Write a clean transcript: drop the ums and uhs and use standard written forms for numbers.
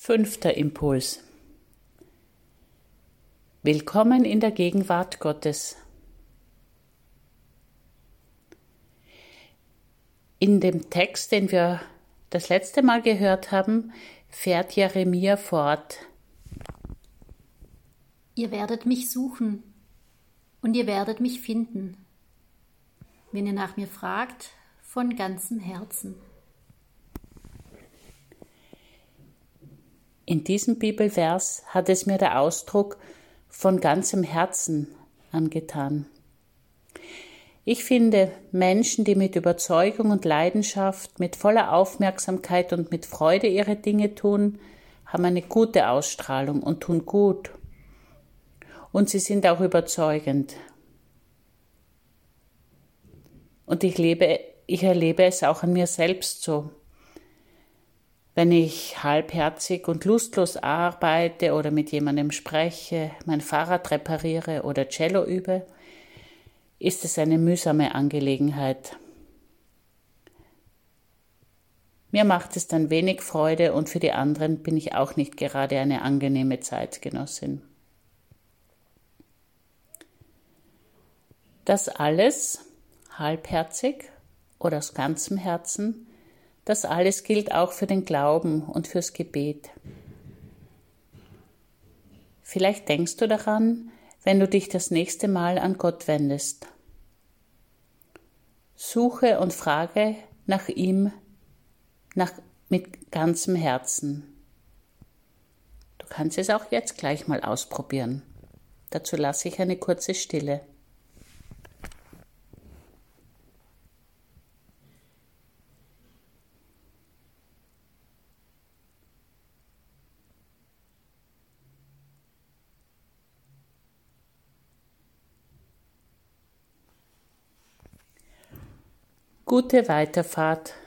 5. Impuls. Willkommen in der Gegenwart Gottes. In dem Text, den wir das letzte Mal gehört haben, fährt Jeremia fort. Ihr werdet mich suchen und ihr werdet mich finden, wenn ihr nach mir fragt, von ganzem Herzen. In diesem Bibelvers hat es mir der Ausdruck von ganzem Herzen angetan. Ich finde, Menschen, die mit Überzeugung und Leidenschaft, mit voller Aufmerksamkeit und mit Freude ihre Dinge tun, haben eine gute Ausstrahlung und tun gut. Und sie sind auch überzeugend. Und ich erlebe es auch an mir selbst so. Wenn ich halbherzig und lustlos arbeite oder mit jemandem spreche, mein Fahrrad repariere oder Cello übe, ist es eine mühsame Angelegenheit. Mir macht es dann wenig Freude und für die anderen bin ich auch nicht gerade eine angenehme Zeitgenossin. Das alles, halbherzig oder aus ganzem Herzen, das alles gilt auch für den Glauben und fürs Gebet. Vielleicht denkst du daran, wenn du dich das nächste Mal an Gott wendest. Suche und frage nach ihm mit ganzem Herzen. Du kannst es auch jetzt gleich mal ausprobieren. Dazu lasse ich eine kurze Stille. Gute Weiterfahrt